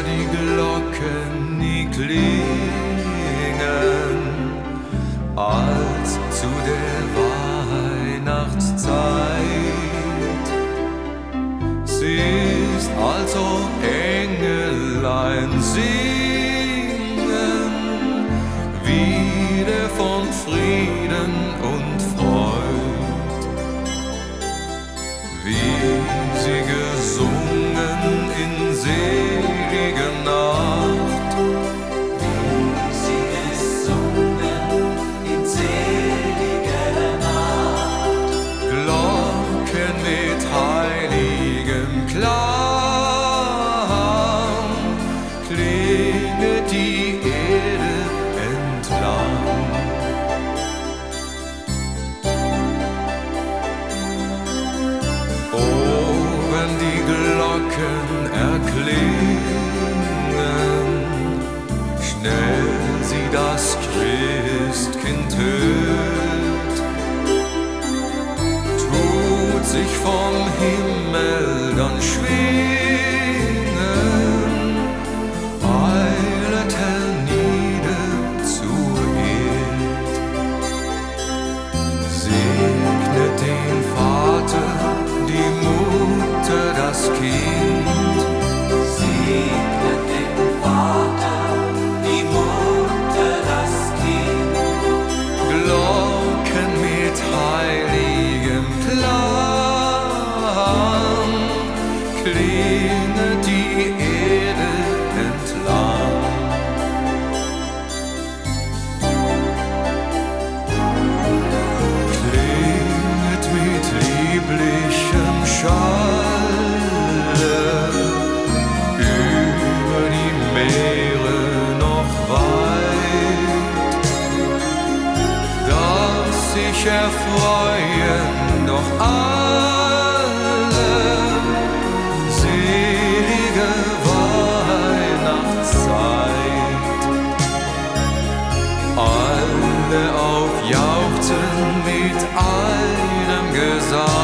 die Glocken, die klingen, als zu der Weihnachtszeit. Sie ist, als ob Engelein singen, wieder von Frieden und Freud, wie sie gesungen in seliger Nacht, wie sie gesungen in seliger Nacht. Glocken mit heiligem Klang, klinget die Erde entlang. Oben die Glocken erklingen, schnell sie das Christkind hört, tut sich vom Himmel dann schwingen, eilet hernieder zur Erd, segnet den Vater, die Mutter, das Kind, Segnet den Vater, die Mutter, das Kind. Glocken mit heiligem Klang, klinget die Erde entlang. Klinget mit lieblichem Schalle über die Meere noch weit, dass sich erfreuen doch alle, selige Weihnachtszeit. Alle aufjauchzen mit einem Gesang.